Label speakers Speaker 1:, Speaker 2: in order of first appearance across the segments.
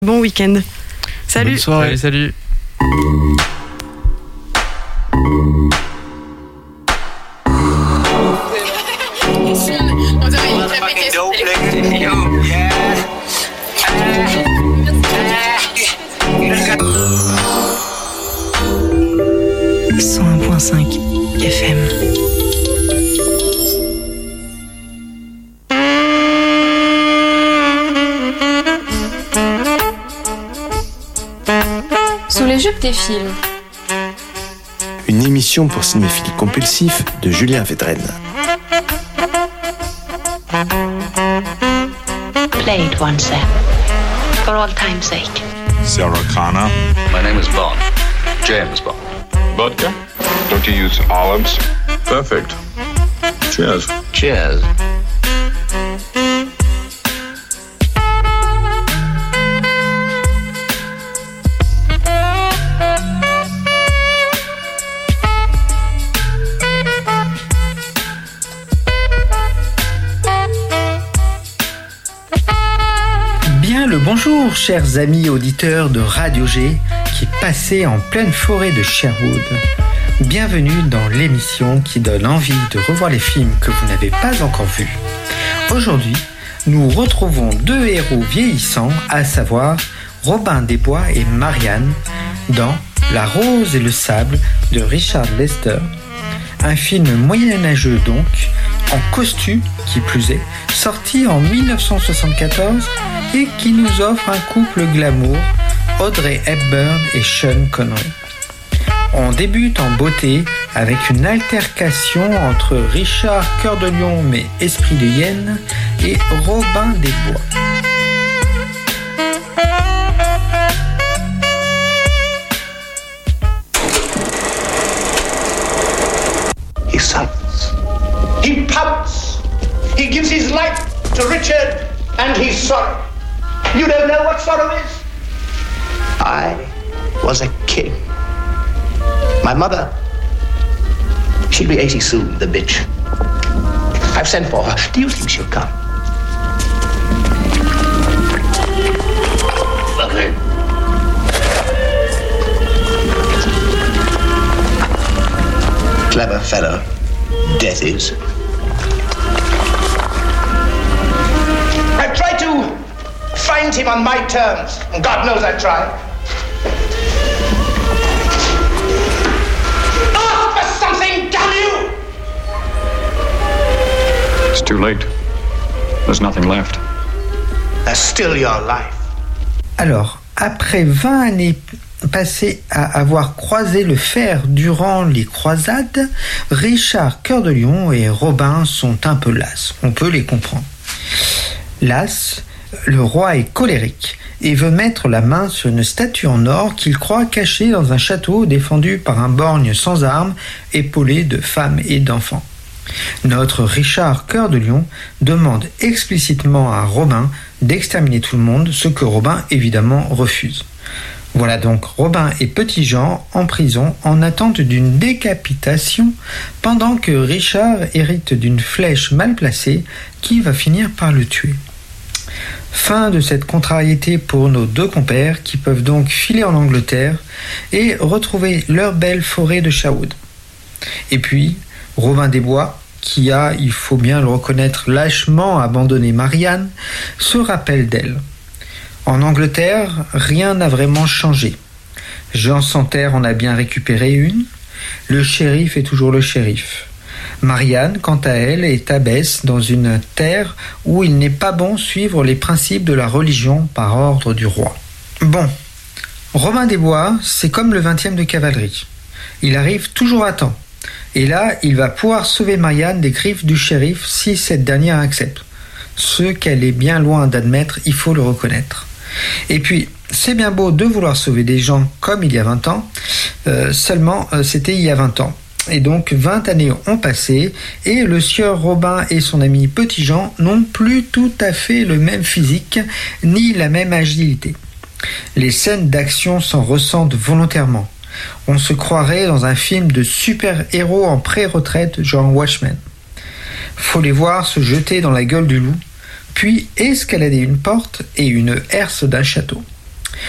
Speaker 1: Bon week-end. Salut.
Speaker 2: Bonne soirée.
Speaker 3: Salut.
Speaker 4: FM.
Speaker 5: Sous les jupes des films.
Speaker 6: Une émission pour cinéphiles compulsifs de Julien Védrenne.
Speaker 7: Play it once, sir. For all time's sake.
Speaker 8: Sarah Connor.
Speaker 9: My name is Bond. James Bond.
Speaker 8: Vodka? Don't you use olives? Perfect. Cheers.
Speaker 9: Cheers.
Speaker 10: Bien le bonjour, chers amis auditeurs de Radio G qui passez en pleine forêt de Sherwood. Bienvenue dans l'émission qui donne envie de revoir les films que vous n'avez pas encore vus. Aujourd'hui, nous retrouvons deux héros vieillissants, à savoir Robin des Bois et Marianne, dans La Rose et le Sable de Richard Lester. Un film moyenâgeux donc, en costume qui plus est, sorti en 1974 et qui nous offre un couple glamour, Audrey Hepburn et Sean Connery. On débute en beauté avec une altercation entre Richard Cœur de Lion mais Esprit de Hyène et Robin des Bois.
Speaker 11: He sulks. He pouts. He gives his life to Richard and he's sorry. You don't know what sorrow is? I was a king. My mother, she'll be 80 soon, the bitch. I've sent for her. Do you think she'll come? Okay. Clever fellow, death is. I've tried to find him on my terms, and God knows I've tried. Ask for something, damn you!
Speaker 8: It's too late. There's nothing left.
Speaker 11: There's still your life.
Speaker 10: Alors, après 20 années passées à avoir croisé le fer durant les croisades, Richard Cœur de Lion et Robin sont un peu las. On peut les comprendre. Las, le roi est colérique et veut mettre la main sur une statue en or qu'il croit cachée dans un château défendu par un borgne sans armes, épaulé de femmes et d'enfants. Notre Richard Cœur de Lion demande explicitement à Robin d'exterminer tout le monde, ce que Robin évidemment refuse. Voilà donc Robin et Petit Jean en prison en attente d'une décapitation pendant que Richard hérite d'une flèche mal placée qui va finir par le tuer. Fin de cette contrariété pour nos deux compères qui peuvent donc filer en Angleterre et retrouver leur belle forêt de Sherwood. Et puis, Robin des Bois, qui a, il faut bien le reconnaître, lâchement abandonné Marianne, se rappelle d'elle. En Angleterre, rien n'a vraiment changé. Jean Santerre en a bien récupéré une, le shérif est toujours le shérif. Marianne, quant à elle, est abbesse dans une terre où il n'est pas bon suivre les principes de la religion par ordre du roi. Bon, Robin des Bois, c'est comme le 20e de cavalerie. Il arrive toujours à temps. Et là, il va pouvoir sauver Marianne des griffes du shérif si cette dernière accepte. Ce qu'elle est bien loin d'admettre, il faut le reconnaître. Et puis, c'est bien beau de vouloir sauver des gens comme il y a 20 ans, seulement c'était il y a 20 ans. Et donc 20 années ont passé et le sieur Robin et son ami Petit Jean n'ont plus tout à fait le même physique ni la même agilité. Les scènes d'action s'en ressentent volontairement. On se croirait dans un film de super-héros en pré-retraite genre Watchmen. Faut les voir se jeter dans la gueule du loup, puis escalader une porte et une herse d'un château.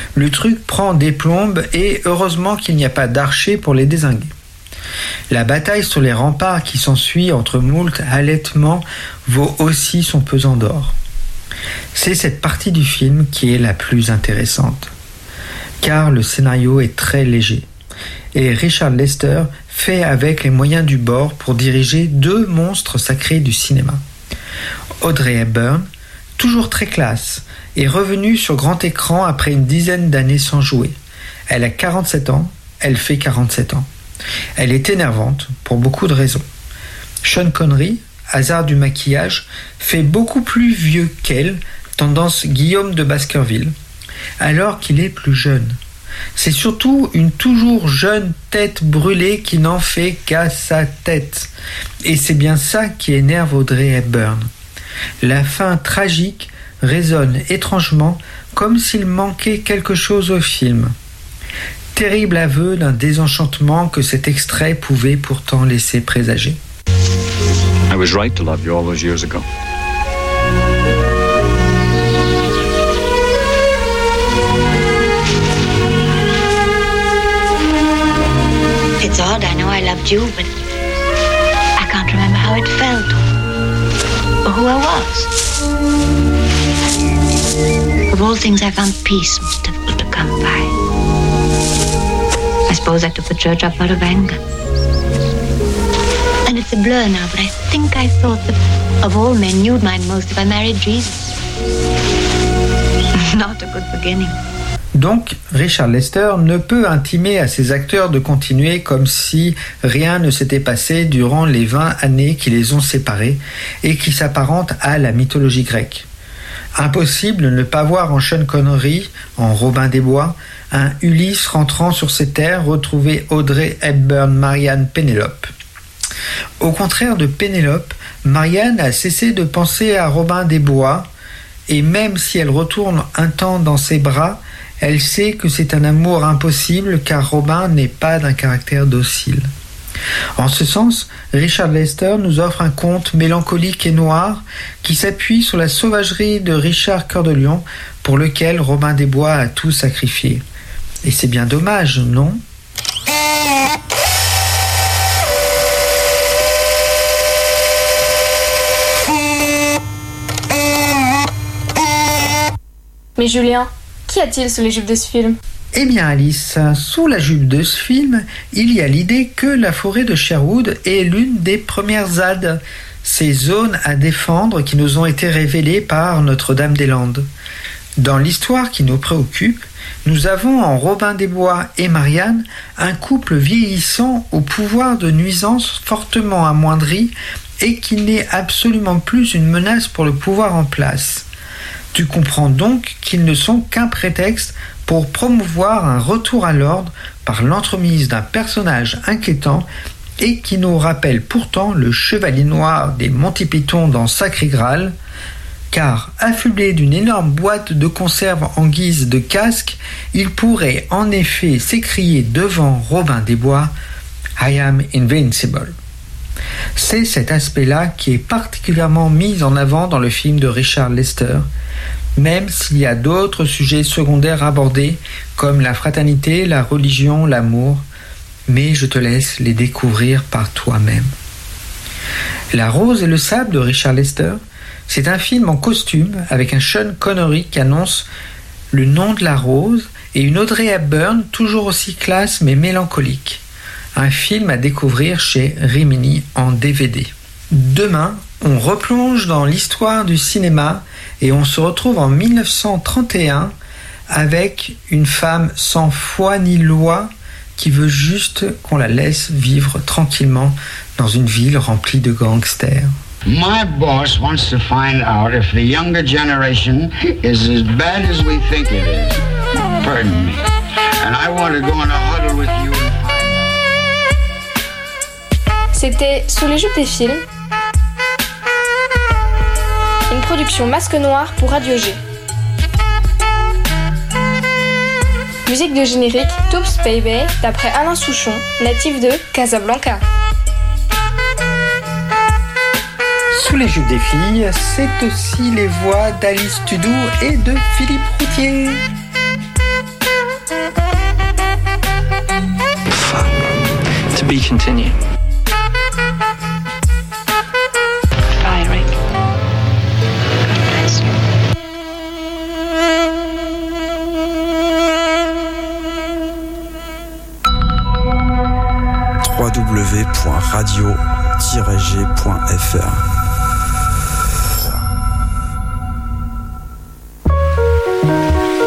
Speaker 10: Le truc prend des plombes et heureusement qu'il n'y a pas d'archers pour les dézinguer. La bataille sur les remparts qui s'ensuit entre moult halètements vaut aussi son pesant d'or. C'est cette partie du film qui est la plus intéressante, car le scénario est très léger, et Richard Lester fait avec les moyens du bord pour diriger 2 monstres sacrés du cinéma. Audrey Hepburn, toujours très classe, est revenue sur grand écran après une dizaine d'années sans jouer. Elle a 47 ans, elle fait 47 ans. Elle est énervante pour beaucoup de raisons. Sean Connery, hasard du maquillage, fait beaucoup plus vieux qu'elle, tendance Guillaume de Baskerville, alors qu'il est plus jeune. C'est surtout une toujours jeune tête brûlée qui n'en fait qu'à sa tête. Et c'est bien ça qui énerve Audrey Hepburn. La fin tragique résonne étrangement comme s'il manquait quelque chose au film. Terrible aveu d'un désenchantement que cet extrait pouvait pourtant laisser présager.
Speaker 8: I was right to love you all those years ago.
Speaker 7: It's odd, I know I loved you, but I can't remember how it felt or who I was. Of all things, I found peace most difficult to come by. I suppose I took the church up out of anger. And it's a blur now, but I think I thought that of all men, you'd mind most if I married Jesus. Not a good beginning.
Speaker 10: Donc, Richard Lester ne peut intimer à ses acteurs de continuer comme si rien ne s'était passé durant les 20 années qui les ont séparés et qui s'apparentent à la mythologie grecque. Impossible de ne pas voir en Sean Connery, en Robin des Bois, un Ulysse rentrant sur ses terres retrouver Audrey Hepburn, Marianne, Pénélope. Au contraire de Pénélope, Marianne a cessé de penser à Robin des Bois et même si elle retourne un temps dans ses bras, elle sait que c'est un amour impossible car Robin n'est pas d'un caractère docile. En ce sens, Richard Lester nous offre un conte mélancolique et noir qui s'appuie sur la sauvagerie de Richard Cœur de Lion pour lequel Robin des Bois a tout sacrifié. Et c'est bien dommage, non ?
Speaker 5: Mais Julien, qu'y a-t-il sous les jupes de ce film ?
Speaker 10: Eh bien Alice, sous la jupe de ce film, il y a l'idée que la forêt de Sherwood est l'une des premières ZAD, ces zones à défendre qui nous ont été révélées par Notre-Dame-des-Landes. Dans l'histoire qui nous préoccupe, nous avons en Robin des Bois et Marianne un couple vieillissant au pouvoir de nuisance fortement amoindri et qui n'est absolument plus une menace pour le pouvoir en place. Tu comprends donc qu'ils ne sont qu'un prétexte pour promouvoir un retour à l'ordre par l'entremise d'un personnage inquiétant et qui nous rappelle pourtant le chevalier noir des Monty Python dans Sacré Graal, car affublé d'une énorme boîte de conserve en guise de casque, il pourrait en effet s'écrier devant Robin des Bois « I am invincible ». C'est cet aspect-là qui est particulièrement mis en avant dans le film de Richard Lester, même s'il y a d'autres sujets secondaires abordés comme la fraternité, la religion, l'amour, mais je te laisse les découvrir par toi-même. La Rose et le sable de Richard Lester, c'est un film en costume avec un Sean Connery qui annonce le nom de la rose et une Audrey Hepburn toujours aussi classe mais mélancolique. Un film à découvrir chez Rimini en DVD. Demain, on replonge dans l'histoire du cinéma et on se retrouve en 1931 avec une femme sans foi ni loi qui veut juste qu'on la laisse vivre tranquillement dans une ville remplie de gangsters.
Speaker 1: My boss wants to find out if the younger generation is as bad as we think it is. Pardon me. And I want to go in a huddle with you and find out.
Speaker 5: C'était Sous les jupes des films, une production Masque Noir pour Radio G. Musique de générique Toops Baby d'après Alain Souchon, natif de Casablanca.
Speaker 10: Sous les jupes des filles, c'est aussi les voix d'Alice Tudor et de Philippe Routier.
Speaker 2: be continued.
Speaker 7: Bye, Rick. God bless you.
Speaker 3: www.radio-g.fr